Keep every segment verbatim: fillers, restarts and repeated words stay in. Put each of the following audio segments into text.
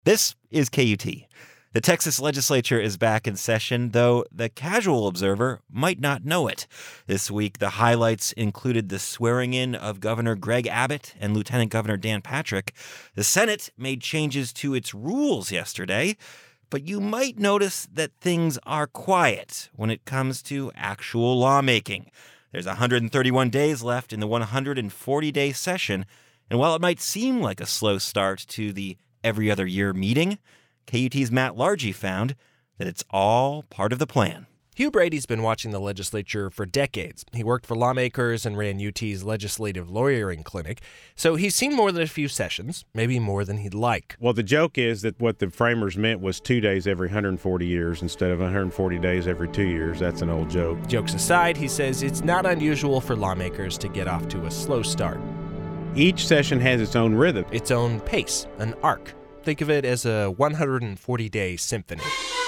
This is K U T. The Texas legislature is back in session, though the casual observer might not know it. This week, the highlights included the swearing-in of Governor Greg Abbott and Lieutenant Governor Dan Patrick. The Senate made changes to its rules yesterday, but you might notice that things are quiet when it comes to actual lawmaking. There's one hundred thirty-one days left in the one hundred forty-day session, and while it might seem like a slow start to the every other year meeting, K U T's Matt Largy found that it's all part of the plan. Hugh Brady's been watching the legislature for decades. He worked for lawmakers and ran U T's legislative lawyering clinic, so he's seen more than a few sessions, maybe more than he'd like. Well, the joke is that what the framers meant was two days every one hundred forty years instead of one hundred forty days every two years. That's an old joke. Jokes aside, he says it's not unusual for lawmakers to get off to a slow start. Each session has its own rhythm. Its own pace, an arc. Think of it as a one hundred forty-day symphony.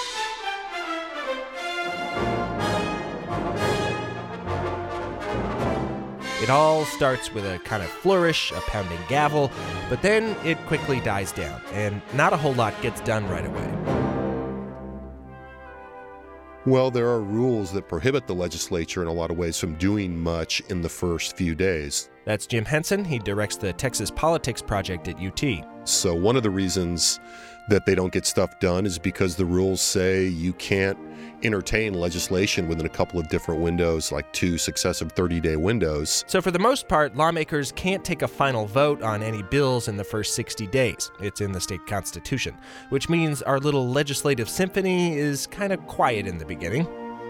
It all starts with a kind of flourish, a pounding gavel, but then it quickly dies down, and not a whole lot gets done right away. Well, there are rules that prohibit the legislature in a lot of ways from doing much in the first few days. That's Jim Henson. He directs the Texas Politics Project at U T. So one of the reasons that they don't get stuff done is because the rules say you can't entertain legislation within a couple of different windows, like two successive thirty-day windows. So for the most part, lawmakers can't take a final vote on any bills in the first sixty days. It's in the state constitution, which means our little legislative symphony is kind of quiet in the beginning.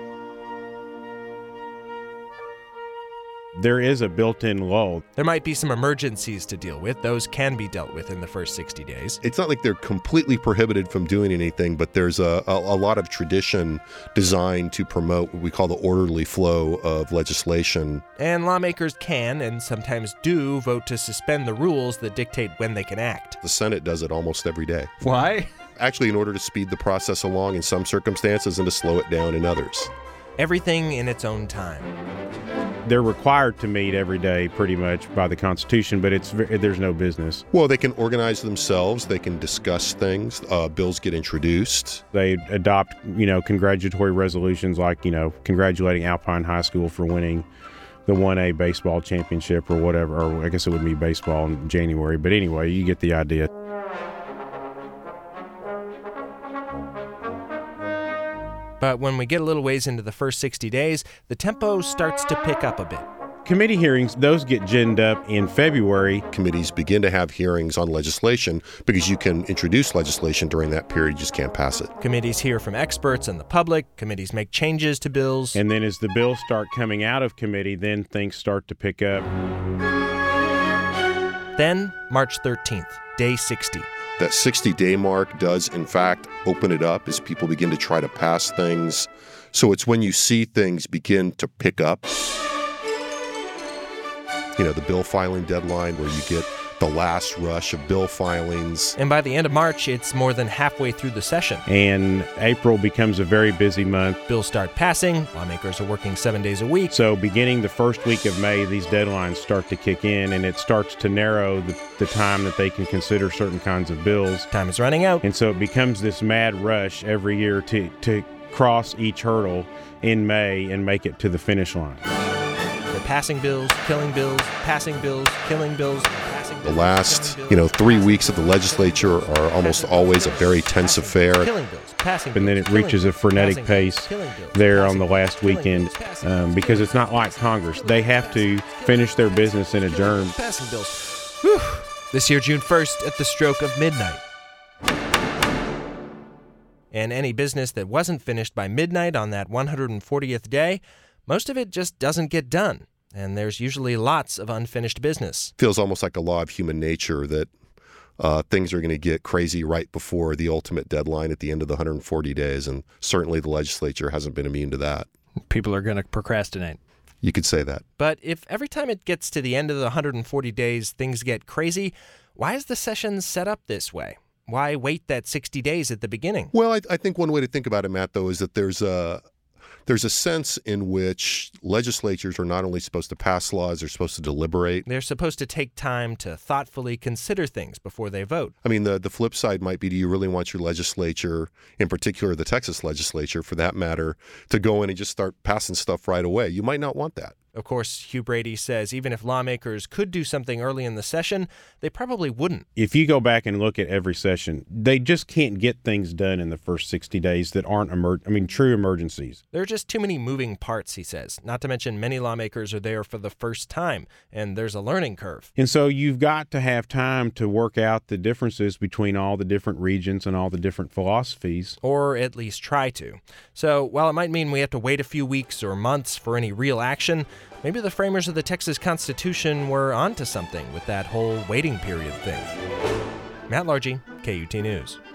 There is a built-in lull. There might be some emergencies to deal with. Those can be dealt with in the first sixty days. It's not like they're completely prohibited from doing anything, but there's a, a, a lot of tradition designed to promote what we call the orderly flow of legislation. And lawmakers can, and sometimes do, vote to suspend the rules that dictate when they can act. The Senate does it almost every day. Why? Actually, in order to speed the process along in some circumstances and to slow it down in others. Everything in its own time. They're required to meet every day pretty much by the Constitution, but it's there's no business. Well, they can organize themselves. They can discuss things. Uh, bills get introduced. They adopt, you know, congratulatory resolutions like, you know, congratulating Alpine High School for winning the one A baseball championship or whatever, or I guess it would be baseball in January. But anyway, you get the idea. But when we get a little ways into the first sixty days, the tempo starts to pick up a bit. Committee hearings, those get ginned up in February. Committees begin to have hearings on legislation because you can introduce legislation during that period, you just can't pass it. Committees hear from experts and the public. Committees make changes to bills. And then as the bills start coming out of committee, then things start to pick up. Then, March thirteenth, day sixty. That sixty-day mark does, in fact, open it up as people begin to try to pass things. So it's when you see things begin to pick up. You know, the bill filing deadline where you get the last rush of bill filings. And by the end of March, it's more than halfway through the session. And April becomes a very busy month. Bills start passing. Lawmakers are working seven days a week. So beginning the first week of May, these deadlines start to kick in, and it starts to narrow the, the time that they can consider certain kinds of bills. Time is running out. And so it becomes this mad rush every year to, to cross each hurdle in May and make it to the finish line. They're passing bills, killing bills, passing bills, killing bills, passing bills. The last, you know, three weeks of the legislature are almost always a very tense affair. Killing bills, passing bills, and then it reaches a frenetic pace there on the last weekend um, because it's not like Congress. They have to finish their business and adjourn. Passing bills. Whew. This year, June first, at the stroke of midnight. And any business that wasn't finished by midnight on that one hundred fortieth day, most of it just doesn't get done, and there's usually lots of unfinished business. Feels almost like a law of human nature that uh, things are going to get crazy right before the ultimate deadline at the end of the one hundred forty days, and certainly the legislature hasn't been immune to that. People are going to procrastinate. You could say that. But if every time it gets to the end of the one hundred forty days things get crazy, why is the session set up this way? Why wait that sixty days at the beginning? Well, I, I think one way to think about it, Matt, though, is that there's a There's a sense in which legislatures are not only supposed to pass laws, they're supposed to deliberate. They're supposed to take time to thoughtfully consider things before they vote. I mean, the, the flip side might be, do you really want your legislature, in particular the Texas legislature for that matter, to go in and just start passing stuff right away? You might not want that. Of course, Hugh Brady says even if lawmakers could do something early in the session, they probably wouldn't. If you go back and look at every session, they just can't get things done in the first sixty days that aren't emer- I mean, true emergencies. There are just too many moving parts, he says. Not to mention many lawmakers are there for the first time, and there's a learning curve. And so you've got to have time to work out the differences between all the different regions and all the different philosophies. Or at least try to. So while it might mean we have to wait a few weeks or months for any real action, maybe the framers of the Texas Constitution were onto something with that whole waiting period thing. Matt Largy, K U T News.